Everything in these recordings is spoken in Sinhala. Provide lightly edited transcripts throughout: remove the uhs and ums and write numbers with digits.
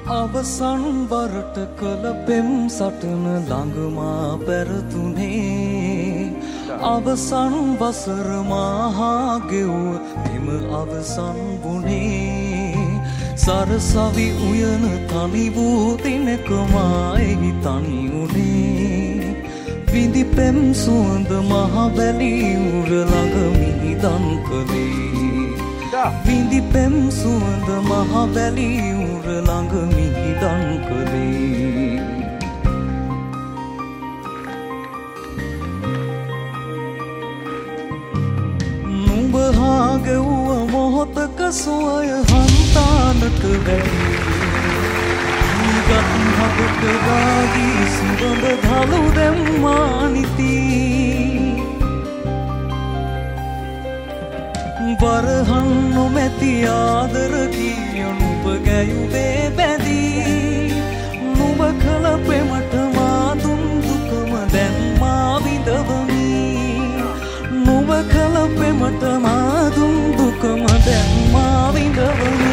අවසන් වරට කළ පෙම් සටන ළඟමා පැරතුනේ අවසන් වසර මහා ගෙව්ව එම අවසන් වුණේ සරසවි උයන තනි වූ දිනකමයි තනි උනේ විඳි පෙම් සුවඳ මහ බැලි උර ළඟ මිහිදන් කළේ විඳි පෙම් සුවඳ මහ බැලි උර ළඟ මිහිදන් කළේ නුඹ හා ගෙව්ව මොහොතක සුවය හන්තානට වැඩි ගත් හදට වාගී සුවඳ ධලු දැම්මා නිති වරහන් නොමැති ආදර කිය නුඹ ගැයුවේ බැඳී නුඹ කළ පෙමට මා දුන් දුකම දැන් මා විඳවමි නුඹ කළ පෙමට මා දුන් දුකම දැන් මා විඳවමි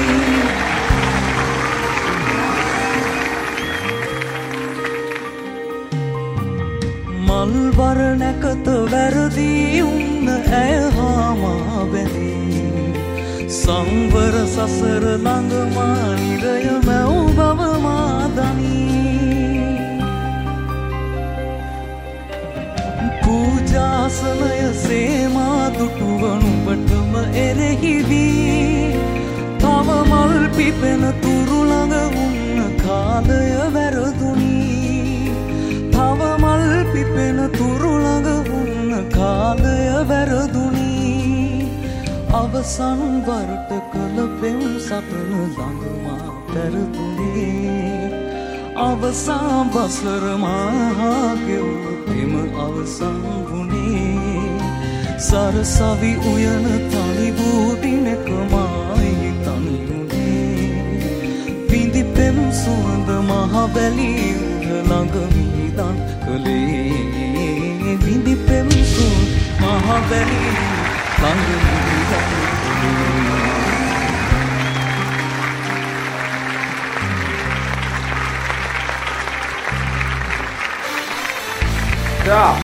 මල් වර නැකත වැරදී උන්න ඇය හා මා බැඳී සංවර සසර ළඟ මා නිරය මැව් බව මා දනී පූජාසනය සේමා දුටුව නුඹටම එරෙහි වී තව මල් පිපෙන තුරු ළඟ උන්න කාලය වැරදුනී තව මල් පිපෙන තුරු ළඟ උන්න කාලය වැරදුනී අවසන් වරට කළ පෙම් සටන ළඟමා පැරතුනේ අවසන් වසර මහා ගෙව්ව පෙම අවසන් වුණේ සරසවි උයන තනි වූ දිනකමයි තනි උනේ විඳි පෙම් සුවඳ මහ බැලි උර ළඟ මිහිදන් කළේ විඳි පෙම් සුවඳ මහ බැලි ළඟ මිහිදන් කළේ